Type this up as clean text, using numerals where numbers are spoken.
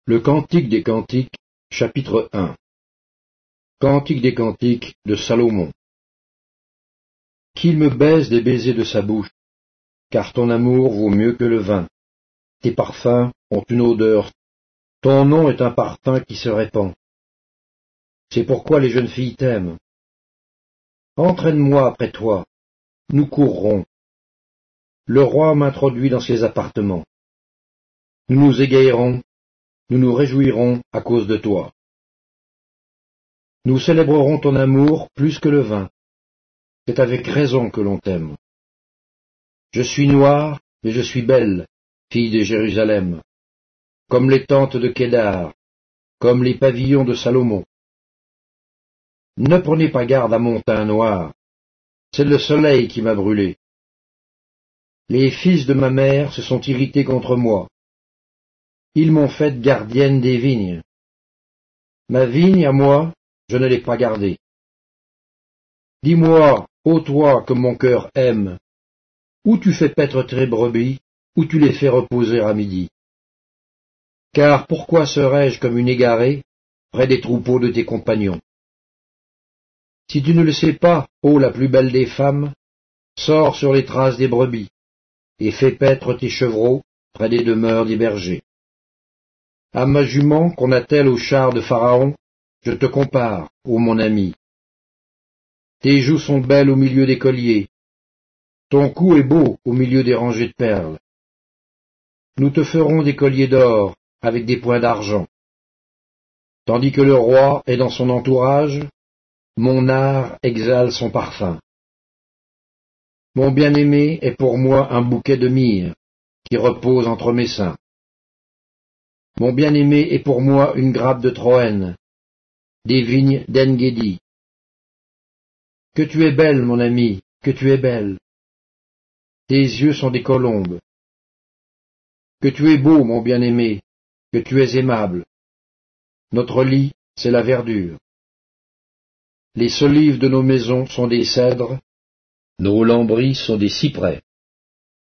Le Cantique des Cantiques, chapitre 1. Cantique des Cantiques de Salomon. Qu'il me baise des baisers de sa bouche, car ton amour vaut mieux que le vin. Tes parfums ont une odeur, ton nom est un parfum qui se répand. C'est pourquoi les jeunes filles t'aiment. Entraîne-moi après toi, nous courrons. Le roi m'introduit dans ses appartements. Nous nous égayerons, nous nous réjouirons à cause de toi. Nous célébrerons ton amour plus que le vin. C'est avec raison que l'on t'aime. Je suis noire, mais je suis belle, fille de Jérusalem, comme les tentes de Kédar, comme les pavillons de Salomon. Ne prenez pas garde à mon teint noir, c'est le soleil qui m'a brûlé. Les fils de ma mère se sont irrités contre moi. Ils m'ont faite gardienne des vignes. Ma vigne, à moi, je ne l'ai pas gardée. Dis-moi, ô toi que mon cœur aime, où tu fais paître tes brebis, où tu les fais reposer à midi. Car pourquoi serais-je comme une égarée près des troupeaux de tes compagnons? Si tu ne le sais pas, ô la plus belle des femmes, sors sur les traces des brebis, et fais paître tes chevreaux près des demeures des bergers. À ma jument qu'on attelle au char de Pharaon, je te compare, ô mon ami. Tes joues sont belles au milieu des colliers, ton cou est beau au milieu des rangées de perles. Nous te ferons des colliers d'or avec des points d'argent. Tandis que le roi est dans son entourage, mon art exhale son parfum. Mon bien-aimé est pour moi un bouquet de myrrhe qui repose entre mes seins. Mon bien-aimé est pour moi une grappe de Troène, des vignes d'En-Guédi. Que tu es belle, mon ami, que tu es belle. Tes yeux sont des colombes. Que tu es beau, mon bien-aimé, que tu es aimable. Notre lit, c'est la verdure. Les solives de nos maisons sont des cèdres, nos lambris sont des cyprès.